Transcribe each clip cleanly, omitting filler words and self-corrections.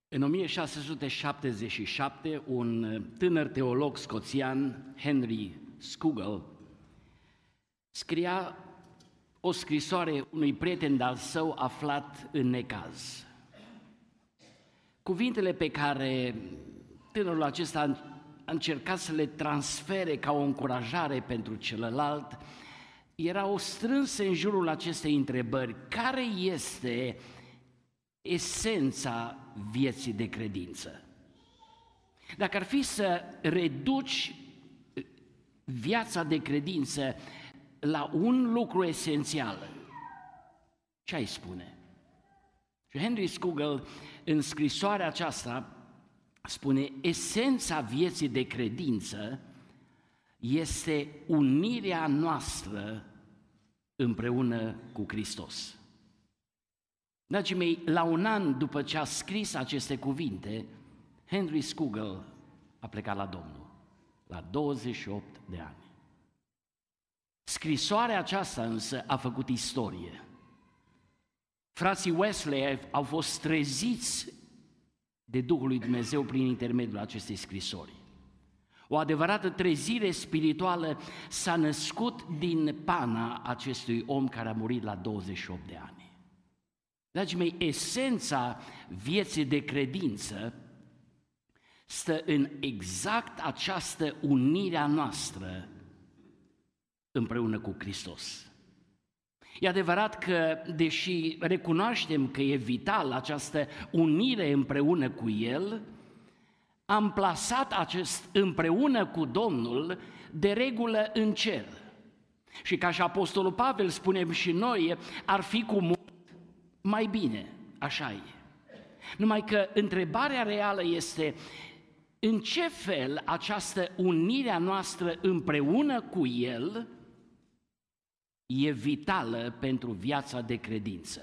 În 1677, un tânăr teolog scoțian, Henry Scougal, scria o scrisoare unui prieten de-al său aflat în necaz. Cuvintele pe care tânărul acesta a încercat să le transfere ca o încurajare pentru celălalt erau strânse în jurul acestei întrebări: care este esența vieții de credință? Dacă ar fi să reduci viața de credință la un lucru esențial, ce ai spune? Și Henry Scougal, în scrisoarea aceasta, spune: esența vieții de credință este unirea noastră împreună cu Hristos. Dragii mei, la un an după ce a scris aceste cuvinte, Henry Scougal a plecat la Domnul, la 28 de ani. Scrisoarea aceasta însă a făcut istorie. Frații Wesley au fost treziți de Duhul lui Dumnezeu prin intermediul acestei scrisori. O adevărată trezire spirituală s-a născut din pana acestui om care a murit la 28 de ani. Dragii mei, esența vieții de credință stă în exact această unire a noastră împreună cu Hristos. E adevărat că, deși recunoaștem că e vital această unire împreună cu El, am plasat acest împreună cu Domnul de regulă în cer. Și ca și Apostolul Pavel spunem și noi, ar fi cu mult mai bine, așa e. Numai că întrebarea reală este: în ce fel această unire a noastră împreună cu El e vitală pentru viața de credință?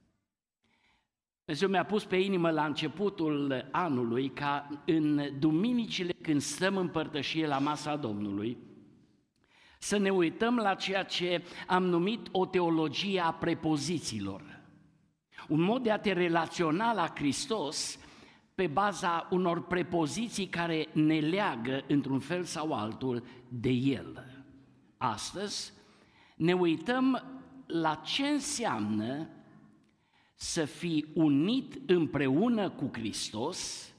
Dumnezeu mi-a pus pe inimă la începutul anului ca în duminicile când stăm în părtășie la masa Domnului să ne uităm la ceea ce am numit o teologie a prepozițiilor. Un mod de a te relaționa la Hristos pe baza unor prepoziții care ne leagă într-un fel sau altul de El. Astăzi ne uităm la ce înseamnă să fii unit împreună cu Hristos,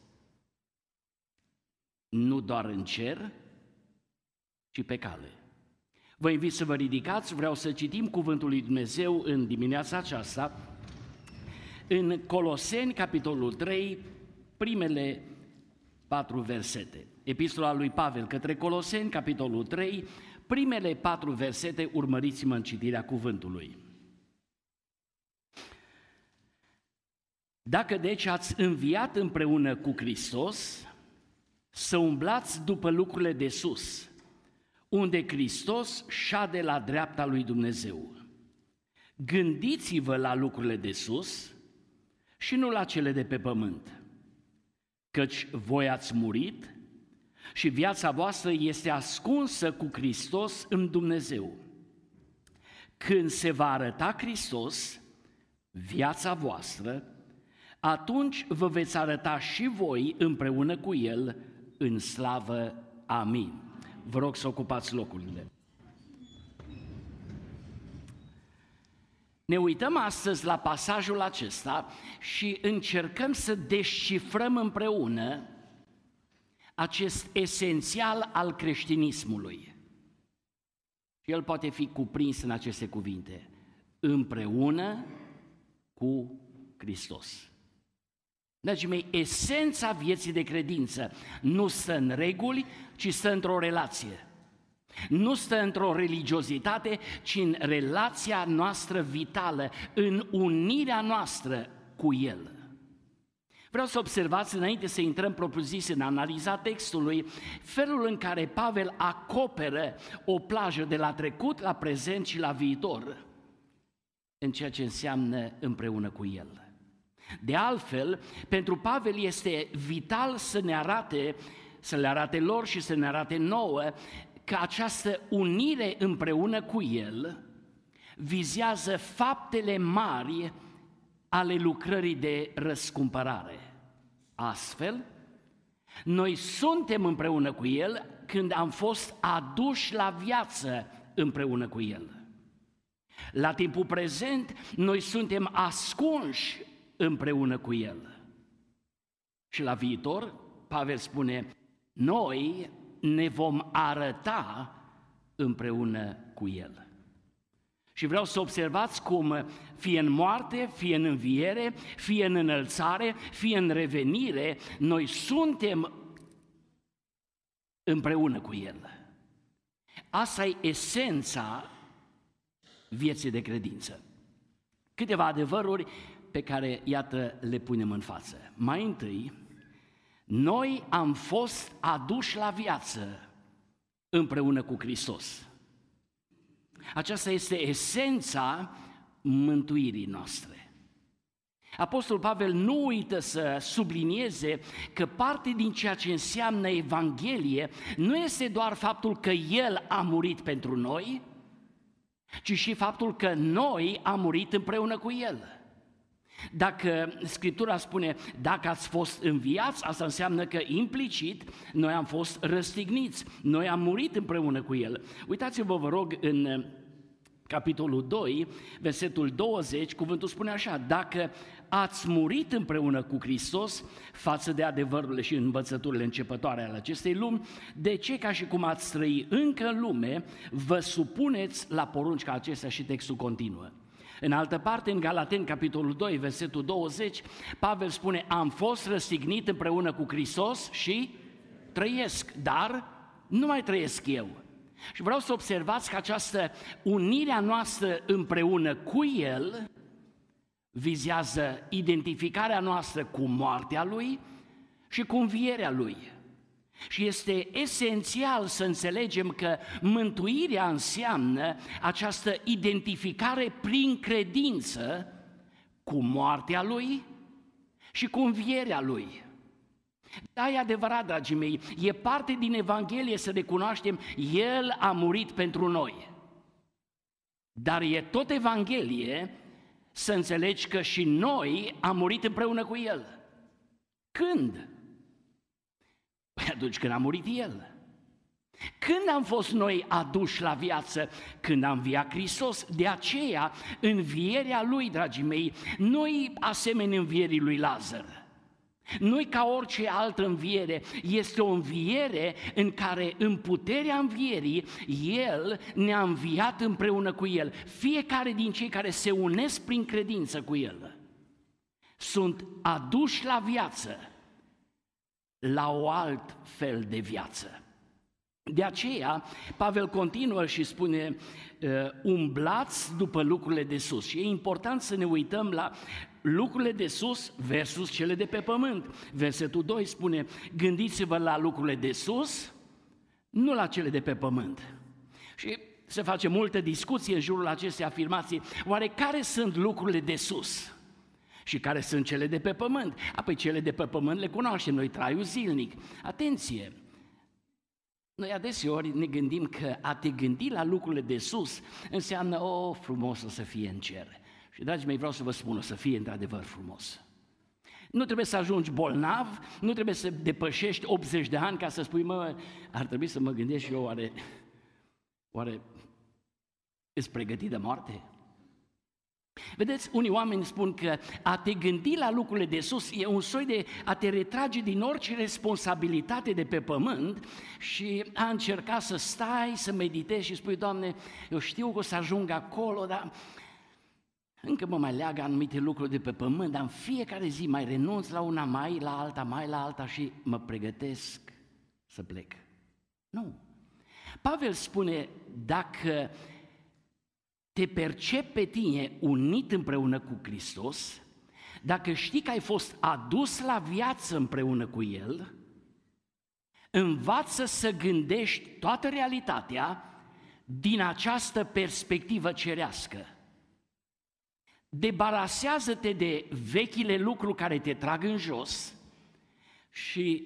nu doar în cer, ci pe cale. Vă invit să vă ridicați, vreau să citim cuvântul lui Dumnezeu în dimineața aceasta, în Coloseni, capitolul 3, primele 4 versete. Epistola lui Pavel către Coloseni, capitolul 3, primele 4 versete, urmăriți-mă în citirea cuvântului. Dacă deci ați înviat împreună cu Hristos, să umblați după lucrurile de sus, unde Hristos șade la dreapta lui Dumnezeu. Gândiți-vă la lucrurile de sus și nu la cele de pe pământ, căci voi ați murit și viața voastră este ascunsă cu Hristos în Dumnezeu. Când se va arăta Hristos, viața voastră, atunci vă veți arăta și voi împreună cu El în slavă. Amin. Vă rog să ocupați locurile. Ne uităm astăzi la pasajul acesta și încercăm să descifrăm împreună acest esențial al creștinismului. Și el poate fi cuprins în aceste cuvinte: împreună cu Hristos. Dragii mei, esența vieții de credință nu stă în reguli, ci stă într-o relație. Nu stă într-o religiozitate, ci în relația noastră vitală, în unirea noastră cu El. Vreau să observați, înainte să intrăm propriu-zis în analiza textului, felul în care Pavel acoperă o plajă de la trecut, la prezent și la viitor, în ceea ce înseamnă împreună cu El. De altfel, pentru Pavel este vital să le arate lor și să ne arate nouă că această unire împreună cu El vizează faptele mari ale lucrării de răscumpărare. Astfel, noi suntem împreună cu El când am fost aduși la viață împreună cu El. La timpul prezent, noi suntem ascunși împreună cu El. Și la viitor, Pavel spune, noi ne vom arăta împreună cu El. Și vreau să observați cum, fie în moarte, fie în înviere, fie în înălțare, fie în revenire, noi suntem împreună cu El. Asta e esența vieții de credință. Câteva adevăruri pe care, iată, le punem în față. Mai întâi, noi am fost aduși la viață împreună cu Hristos. Aceasta este esența mântuirii noastre. Apostolul Pavel nu uită să sublinieze că parte din ceea ce înseamnă Evanghelie nu este doar faptul că El a murit pentru noi, ci și faptul că noi am murit împreună cu El. Dacă Scriptura spune, dacă ați fost înviați, asta înseamnă că implicit noi am fost răstigniți, noi am murit împreună cu El. Uitați-vă, vă rog, în capitolul 2, versetul 20, cuvântul spune așa, dacă ați murit împreună cu Hristos față de adevărurile și învățăturile începătoare ale acestei lumi, de ce, ca și cum ați trăi încă în lume, vă supuneți la porunci ca acestea? Și textul continuă. În altă parte, în Galateni, capitolul 2, versetul 20, Pavel spune, am fost răstignit împreună cu Hristos și trăiesc, dar nu mai trăiesc eu. Și vreau să observați că această unire a noastră împreună cu El vizează identificarea noastră cu moartea Lui și cu învierea Lui. Și este esențial să înțelegem că mântuirea înseamnă această identificare prin credință cu moartea Lui și cu învierea Lui. Da, e adevărat, dragii mei, e parte din Evanghelie să recunoaștem, El a murit pentru noi. Dar e tot Evanghelie să înțelegi că și noi am murit împreună cu El. Când? Păi atunci când a murit El. Când am fost noi aduși la viață? Când a înviat Hristos. De aceea, învierea Lui, dragii mei, nu-i asemenea învierii lui Lazar. Nu-i ca orice altă înviere, este o înviere în care, în puterea învierii, El ne-a înviat împreună cu El. Fiecare din cei care se unesc prin credință cu El sunt aduși la viață, la o alt fel de viață. De aceea, Pavel continuă și spune, umblați după lucrurile de sus. Și e important să ne uităm la lucrurile de sus versus cele de pe pământ. Versetul 2 spune, gândiți-vă la lucrurile de sus, nu la cele de pe pământ. Și se face multă discuție în jurul acestei afirmații. Oare care sunt lucrurile de sus? Și care sunt cele de pe pământ? Apoi cele de pe pământ le cunoaștem, noi traiul zilnic. Atenție! Noi adeseori ne gândim că a te gândi la lucrurile de sus înseamnă, frumos o să fie în cer. Și, dragii mei, vreau să vă spun, o să fie într-adevăr frumos. Nu trebuie să ajungi bolnav, nu trebuie să depășești 80 de ani ca să spui, ar trebui să mă gândesc și eu, oare ești pregătit de moarte? Vedeți, unii oameni spun că a te gândi la lucrurile de sus e un soi de a te retrage din orice responsabilitate de pe pământ și a încerca să stai, să meditezi și spui, Doamne, eu știu că o să ajung acolo, dar încă mă mai leagă anumite lucruri de pe pământ, dar în fiecare zi mai renunț la una, mai la alta și mă pregătesc să plec. Nu. Pavel spune, dacă te percepi pe tine unit împreună cu Hristos, dacă știi că ai fost adus la viață împreună cu El, învață să gândești toată realitatea din această perspectivă cerească. Debarasează-te de vechile lucruri care te trag în jos și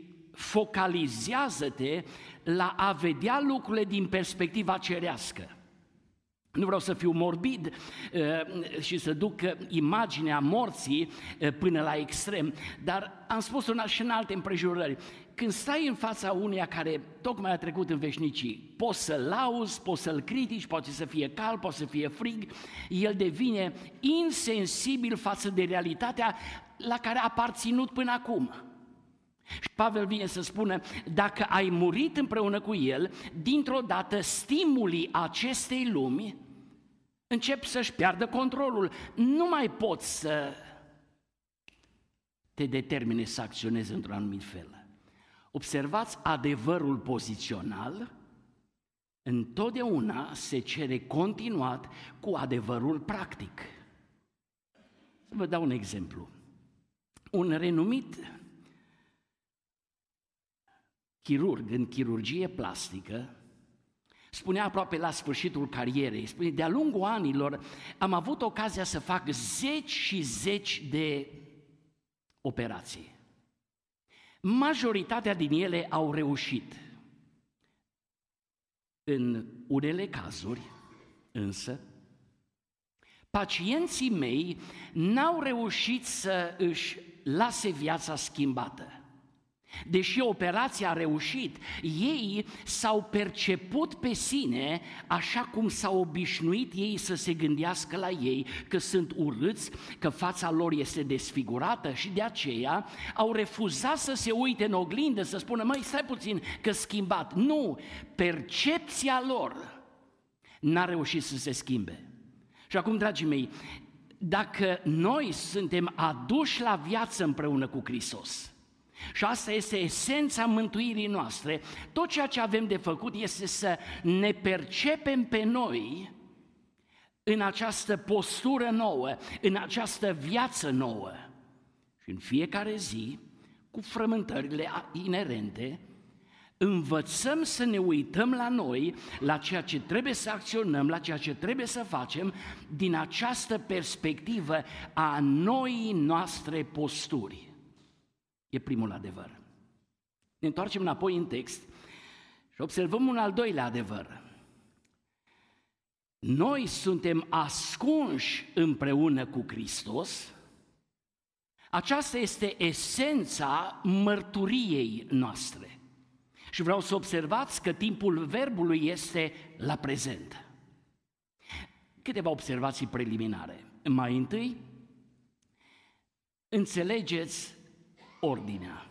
focalizează-te la a vedea lucrurile din perspectiva cerească. Nu vreau să fiu morbid și să duc imaginea morții până la extrem, dar am spus-o și în alte împrejurări. Când stai în fața uneia care tocmai a trecut în veșnicii, poți să-l lauzi, poți să-l critici, poate să fie cald, poate să fie frig, el devine insensibil față de realitatea la care a aparținut până acum. Și Pavel vine să spună, dacă ai murit împreună cu el, dintr-o dată stimulii acestei lumi încep să-și piardă controlul. Nu mai poți să te determine să acționezi într-un anumit fel. Observați, adevărul pozițional întotdeauna se cere continuat cu adevărul practic. Să vă dau un exemplu. Un renumit chirurg în chirurgie plastică spunea aproape la sfârșitul carierei, spune, de-a lungul anilor am avut ocazia să fac zeci și zeci de operații. Majoritatea din ele au reușit. În unele cazuri, însă, pacienții mei n-au reușit să își lase viața schimbată. Deși operația a reușit, ei s-au perceput pe sine așa cum s-au obișnuit ei să se gândească la ei, că sunt urâți, că fața lor este desfigurată și de aceea au refuzat să se uite în oglindă, să spună, măi, stai puțin, că schimbat. Nu, percepția lor n-a reușit să se schimbe. Și acum, dragii mei, dacă noi suntem aduși la viață împreună cu Hristos, și asta este esența mântuirii noastre, tot ceea ce avem de făcut este să ne percepem pe noi în această postură nouă, în această viață nouă. Și în fiecare zi, cu frământările inerente, învățăm să ne uităm la noi, la ceea ce trebuie să acționăm, la ceea ce trebuie să facem, din această perspectivă a noii noastre posturi. E primul adevăr. Ne întoarcem înapoi în text și observăm un al doilea adevăr. Noi suntem ascunși împreună cu Hristos. Aceasta este esența mărturiei noastre. Și vreau să observați că timpul verbului este la prezent. Câteva observații preliminare. Mai întâi, înțelegeți ordinea.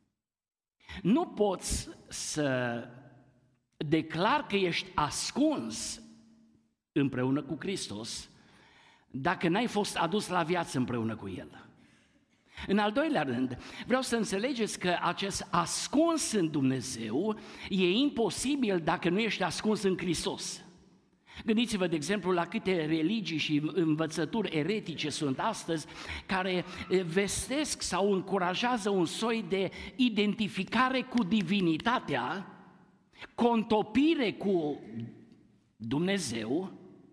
Nu poți să declari că ești ascuns împreună cu Hristos dacă n-ai fost adus la viață împreună cu El. În al doilea rând, vreau să înțelegeți că acest ascuns în Dumnezeu e imposibil dacă nu ești ascuns în Hristos. Gândiți-vă, de exemplu, la câte religii și învățături eretice sunt astăzi care vestesc sau încurajează un soi de identificare cu divinitatea, contopire cu Dumnezeu,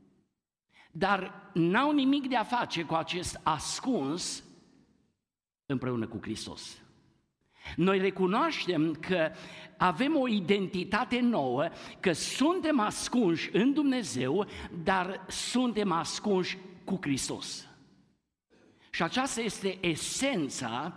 dar n-au nimic de a face cu acest ascuns împreună cu Hristos. Noi recunoaștem că avem o identitate nouă, că suntem ascunși în Dumnezeu, dar suntem ascunși cu Hristos. Și aceasta este esența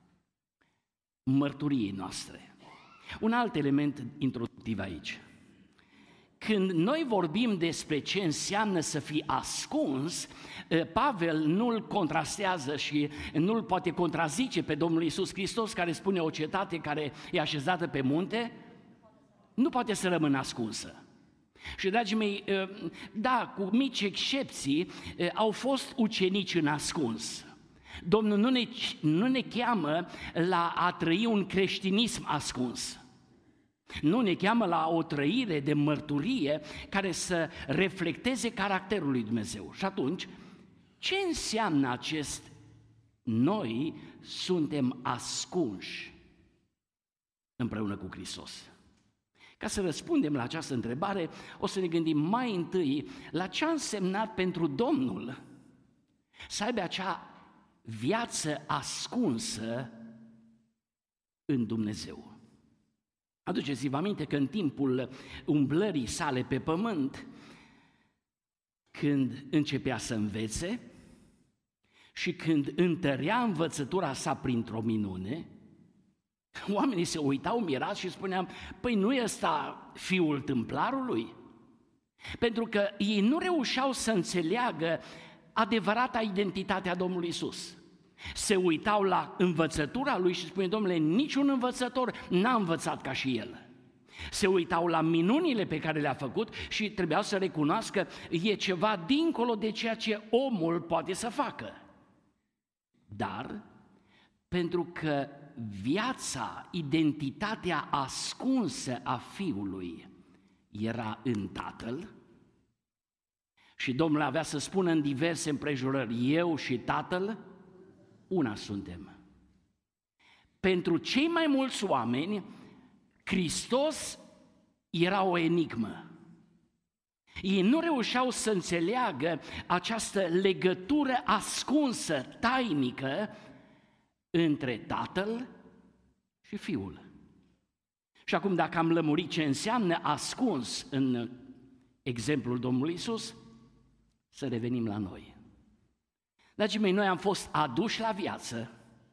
mărturiei noastre. Un alt element introductiv aici. Când noi vorbim despre ce înseamnă să fii ascuns, Pavel nu-l contrastează și nu-l poate contrazice pe Domnul Iisus Hristos, care spune o cetate care e așezată pe munte, nu poate să rămână ascunsă. Și, dragii mei, da, cu mici excepții, au fost ucenici în ascuns. Domnul nu ne cheamă la a trăi un creștinism ascuns. Nu ne cheamă la o trăire de mărturie care să reflecteze caracterul lui Dumnezeu. Și atunci, ce înseamnă acest noi suntem ascunși împreună cu Hristos? Ca să răspundem la această întrebare, o să ne gândim mai întâi la ce a însemnat pentru Domnul să aibă acea viață ascunsă în Dumnezeu. Aduceți-vă aminte că în timpul umblării sale pe pământ, când începea să învețe și când întărea învățătura sa printr-o minune, oamenii se uitau mirați și spuneam, păi nu e ăsta fiul tâmplarului? Pentru că ei nu reușeau să înțeleagă adevărata identitatea Domnului Iisus. Se uitau la învățătura lui și spune, domnule, niciun învățător n-a învățat ca și el. Se uitau la minunile pe care le-a făcut și trebuiau să recunoască e ceva dincolo de ceea ce omul poate să facă. Dar, pentru că viața, identitatea ascunsă a Fiului era în Tatăl și Domnul avea să spună în diverse împrejurări, eu și Tatăl, una suntem. Pentru cei mai mulți oameni, Hristos era o enigmă. Ei nu reușeau să înțeleagă această legătură ascunsă, tainică, între Tatăl și Fiul. Și acum, dacă am lămurit ce înseamnă ascuns în exemplul Domnului Iisus, să revenim la noi. Dragii mei, noi am fost aduși la viață,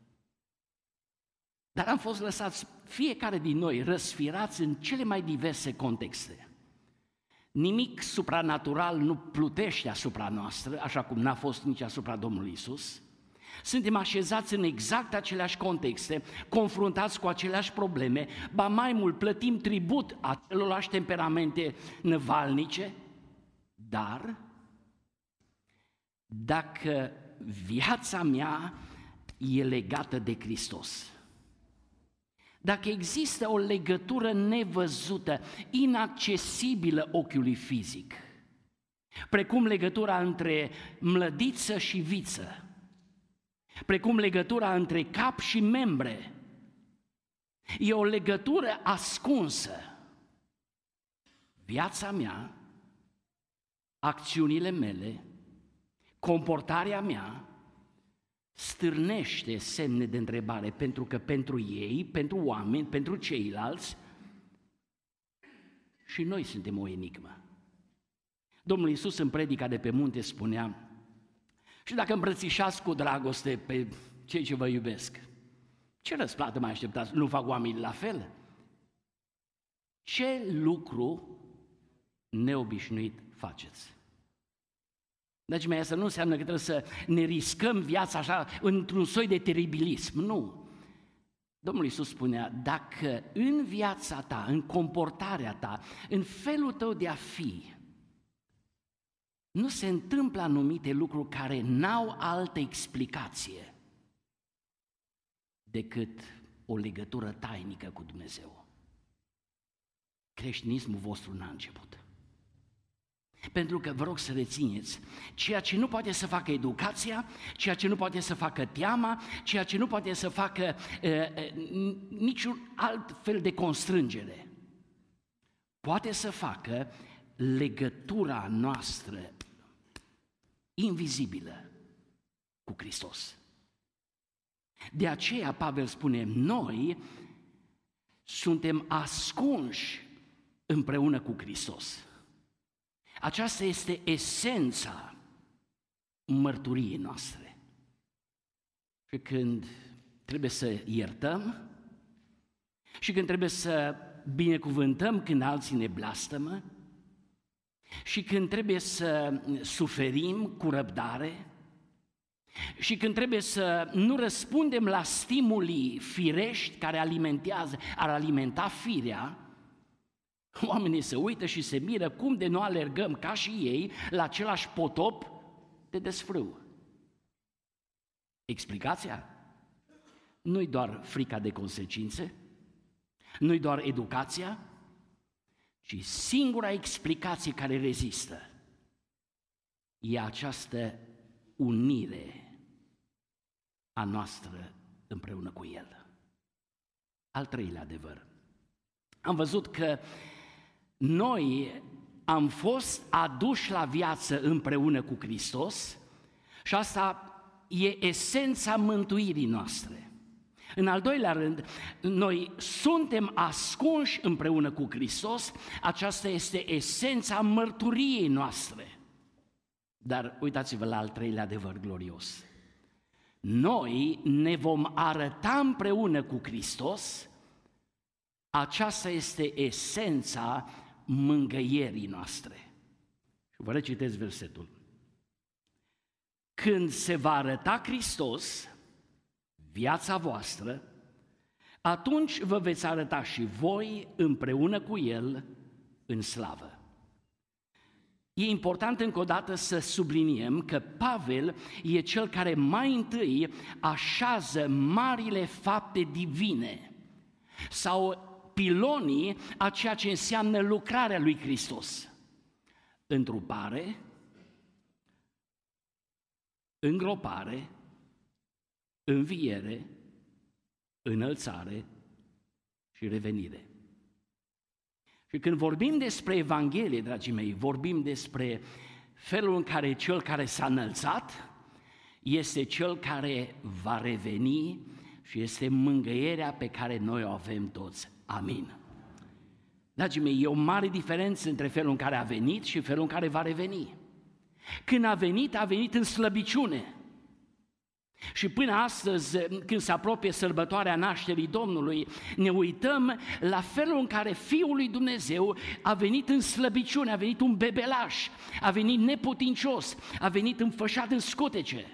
dar am fost lăsați fiecare din noi răsfirați în cele mai diverse contexte. Nimic supranatural nu plutește asupra noastră, așa cum n-a fost nici asupra Domnului Iisus. Suntem așezați în exact aceleași contexte, confruntați cu aceleași probleme, ba mai mult plătim tribut acelorlași temperamente năvalnice, dar dacă viața mea e legată de Hristos, dacă există o legătură nevăzută, inaccesibilă ochiului fizic, precum legătura între mlădiță și viță, precum legătura între cap și membre, e o legătură ascunsă. Viața mea, acțiunile mele, comportarea mea stârnește semne de întrebare, pentru că pentru ei, pentru oameni, pentru ceilalți, și noi suntem o enigmă. Domnul Iisus în predica de pe munte spunea, și dacă îmbrățișați cu dragoste pe cei ce vă iubesc, ce răsplată mai așteptați? Nu fac oamenii la fel? Ce lucru neobișnuit faceți? Dragii mei, asta nu înseamnă că trebuie să ne riscăm viața așa într-un soi de teribilism, nu. Domnul Iisus spunea, dacă în viața ta, în comportarea ta, în felul tău de a fi, nu se întâmplă anumite lucruri care n-au altă explicație decât o legătură tainică cu Dumnezeu, creștinismul vostru n-a început. Pentru că vă rog să rețineți, ceea ce nu poate să facă educația, ceea ce nu poate să facă teama, ceea ce nu poate să facă niciun alt fel de constrângere, poate să facă legătura noastră invizibilă cu Hristos. De aceea Pavel spune, noi suntem ascunși împreună cu Hristos. Aceasta este esența mărturiei noastre. Și când trebuie să iertăm, și când trebuie să binecuvântăm când alții ne blastămă, și când trebuie să suferim cu răbdare, și când trebuie să nu răspundem la stimulii firești care ar alimenta firea, oamenii se uită și se miră cum de nu alergăm ca și ei la același potop de desfrâu. Explicația? Nu-i doar frica de consecințe, nu-i doar educația, ci singura explicație care rezistă e această unire a noastră împreună cu El. Al treilea adevăr. Am văzut că noi am fost aduși la viață împreună cu Hristos și asta e esența mântuirii noastre. În al doilea rând, noi suntem ascunși împreună cu Hristos, aceasta este esența mărturiei noastre. Dar uitați-vă la al treilea adevăr glorios. Noi ne vom arăta împreună cu Hristos. Aceasta este esența mângâierii noastre. Și vă recitesc versetul. Când se va arăta Hristos, viața voastră, atunci vă veți arăta și voi împreună cu El în slavă. E important încă o dată să subliniem că Pavel e cel care mai întâi așează marile fapte divine sau pilonii a ceea ce înseamnă lucrarea lui Hristos. Întrupare, îngropare, înviere, înălțare și revenire. Și când vorbim despre Evanghelie, dragii mei, vorbim despre felul în care cel care s-a înălțat este cel care va reveni și este mângâierea pe care noi o avem toți. Amin. Dragii mei, e o mare diferență între felul în care a venit și felul în care va reveni. Când a venit în slăbiciune. Și până astăzi, când se apropie sărbătoarea nașterii Domnului, ne uităm la felul în care Fiul lui Dumnezeu a venit în slăbiciune, a venit un bebelaș, a venit neputincios, a venit înfășat în scutece.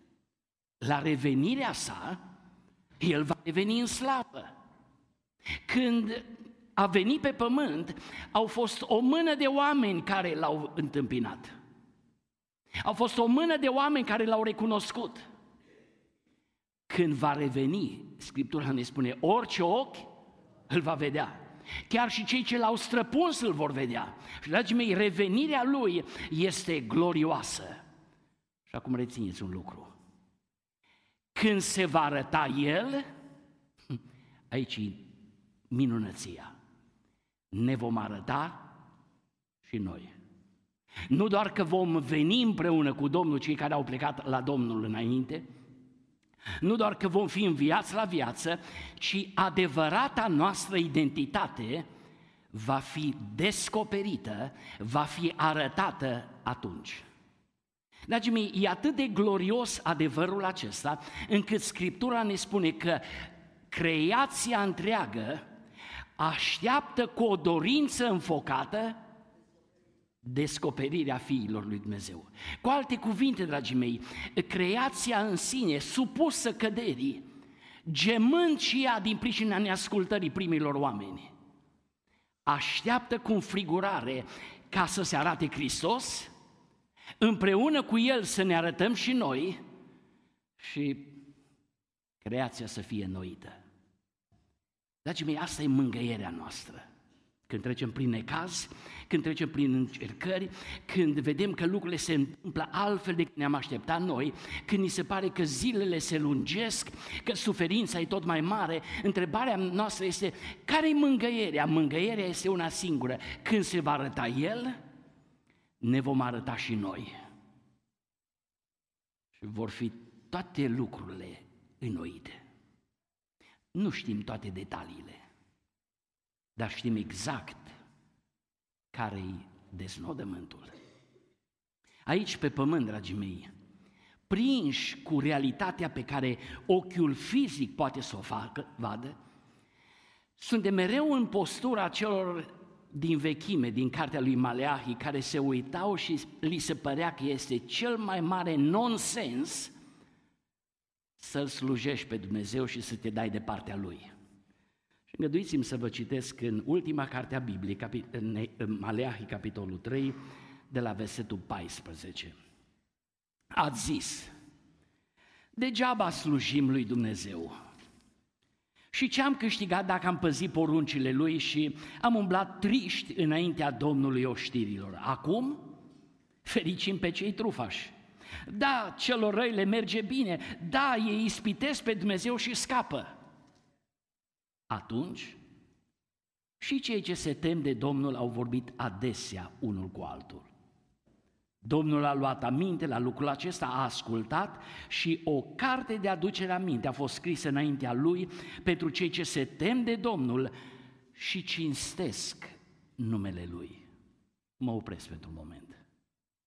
La revenirea sa, El va reveni în slavă. Când a venit pe pământ, au fost o mână de oameni care L-au întâmpinat. Au fost o mână de oameni care L-au recunoscut. Când va reveni, Scriptura ne spune, orice ochi îl va vedea. Chiar și cei ce L-au străpuns îl vor vedea. Și, dragii mei, revenirea Lui este glorioasă. Și acum rețineți un lucru. Când se va arăta El, aici e minunăția. Ne vom arăta și noi. Nu doar că vom veni împreună cu Domnul, cei care au plecat la Domnul înainte, nu doar că vom fi înviați la viață, ci adevărata noastră identitate va fi descoperită, va fi arătată atunci. Dragii mei, e atât de glorios adevărul acesta, încât Scriptura ne spune că creația întreagă așteaptă cu o dorință înfocată descoperirea fiilor lui Dumnezeu. Cu alte cuvinte, dragii mei, creația în sine, supusă căderii, gemând și ea din pricina neascultării primilor oameni, așteaptă cu înfrigurare ca să se arate Hristos, împreună cu El să ne arătăm și noi și creația să fie înnoită. Dragii mei, asta e mângâierea noastră. Când trecem prin necaz, când trecem prin încercări, când vedem că lucrurile se întâmplă altfel decât ne-am așteptat noi, când ni se pare că zilele se lungesc, că suferința e tot mai mare, întrebarea noastră este, care-i mângâierea? Mângâierea este una singură. Când se va arăta El, ne vom arăta și noi. Și vor fi toate lucrurile înnoite. Nu știm toate detaliile, dar știm exact care-i deznodământul. Aici, pe pământ, dragii mei, prinși cu realitatea pe care ochiul fizic poate să o vadă, suntem mereu în postura celor din vechime, din cartea lui Maleahi, care se uitau și li se părea că este cel mai mare nonsens să-L slujești pe Dumnezeu și să te dai de partea Lui. Și îngăduiți-mi să vă citesc în ultima carte a Bibliei, în Maleahi, capitolul 3, de la versetul 14. Ați zis, degeaba slujim lui Dumnezeu. Și ce am câștigat dacă am păzit poruncile Lui și am umblat triști înaintea Domnului oștirilor? Acum fericim pe cei trufași. Da, celor răi le merge bine, da, ei ispitesc pe Dumnezeu și scapă. Atunci, și cei ce se tem de Domnul au vorbit adesea unul cu altul. Domnul a luat aminte la lucrul acesta, a ascultat și o carte de aducere aminte a fost scrisă înaintea Lui pentru cei ce se tem de Domnul și cinstesc numele Lui. Mă opresc pentru un moment.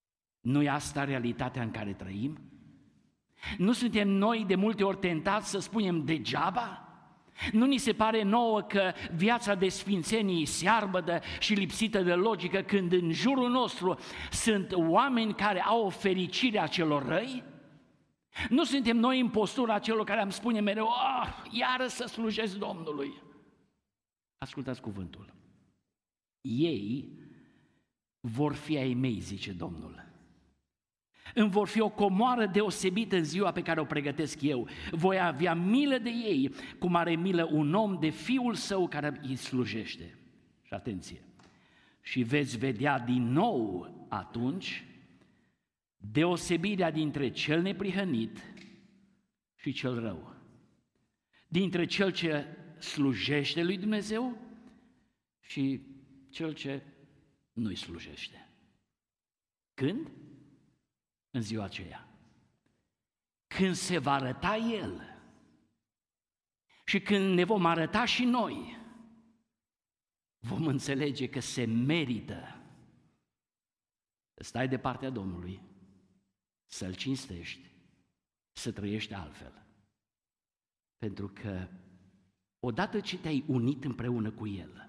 Nu e asta realitatea în care trăim? Nu suntem noi de multe ori tentați să spunem degeaba? Nu ni se pare nouă că viața de sfințenie e searbădă și lipsită de logică când în jurul nostru sunt oameni care au o fericire a celor răi? Nu suntem noi în postura celor care am spune mereu, iară să slujesc Domnului. Ascultați cuvântul. Ei vor fi ai mei, zice Domnul. Îmi vor fi o comoară deosebită în ziua pe care o pregătesc eu. Voi avea milă de ei, cum are milă un om de fiul său care îi slujește. Și atenție! Și veți vedea din nou atunci deosebirea dintre cel neprihănit și cel rău. Dintre cel ce slujește lui Dumnezeu și cel ce nu-i slujește. Când? În ziua aceea. Când se va arăta El și când ne vom arăta și noi, vom înțelege că se merită să stai de partea Domnului, să-L cinstești, să trăiești altfel. Pentru că odată ce te-ai unit împreună cu El,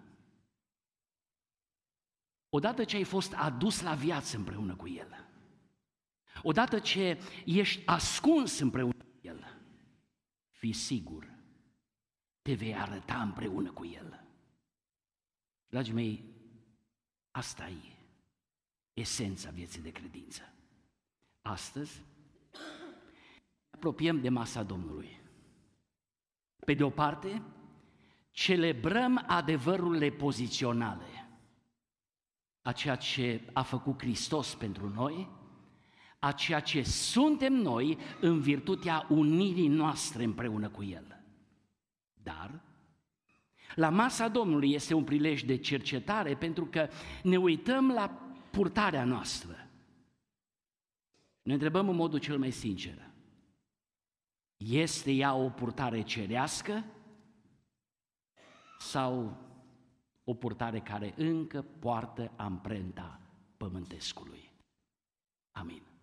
odată ce ai fost adus la viață împreună cu El, odată ce ești ascuns împreună cu El, fii sigur, te vei arăta împreună cu El. Dragii mei, asta e esența vieții de credință. Astăzi apropiem de masa Domnului. Pe de o parte, celebrăm adevărurile poziționale, a ceea ce a făcut Hristos pentru noi, a ceea ce suntem noi în virtutea unirii noastre împreună cu El. Dar la masa Domnului este un prilej de cercetare pentru că ne uităm la purtarea noastră. Ne întrebăm în modul cel mai sincer, este ea o purtare cerească sau o purtare care încă poartă amprenta pământescului? Amin.